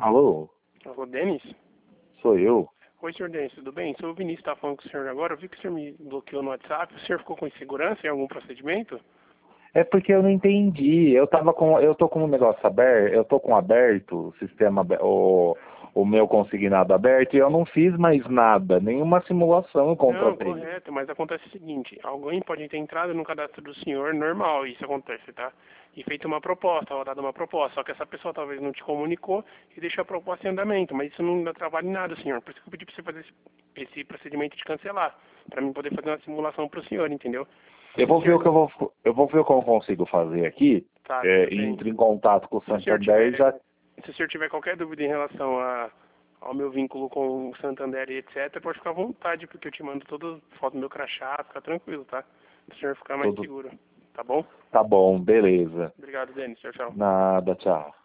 Alô, Alô, Denis? sou eu. Oi, senhor Denis, tudo bem? Sou o Vinícius, está falando com o senhor agora. Eu vi que o senhor me bloqueou no WhatsApp. O senhor ficou com insegurança em algum procedimento? É porque eu não entendi. Eu tô com um negócio aberto, eu tô com aberto, o sistema, o meu consignado aberto, e eu não fiz mais nada, nenhuma simulação eu Não, contratei. correto, mas acontece o seguinte, alguém pode ter entrado no cadastro do senhor, normal, isso acontece, tá? E feito uma proposta, rodado uma proposta, só que essa pessoa talvez não te comunicou e deixou a proposta em andamento, mas isso não dá trabalho em nada, senhor. Por isso que eu pedi pra você fazer esse procedimento de cancelar, pra mim poder fazer uma simulação pro senhor, entendeu? Eu Se o vou ver senhor... eu vou ver o que eu consigo fazer aqui. Tá, tudo bem. Entre em contato com o Se o senhor Santander e tiver, já. se o senhor tiver qualquer dúvida em relação ao meu vínculo com o Santander e etc, pode ficar à vontade, porque eu te mando toda foto do meu crachá, fica tranquilo, tá? Para o senhor ficar mais Tudo seguro, tá bom? tá bom, beleza. Obrigado, Denis. Tchau, tchau. Nada, tchau.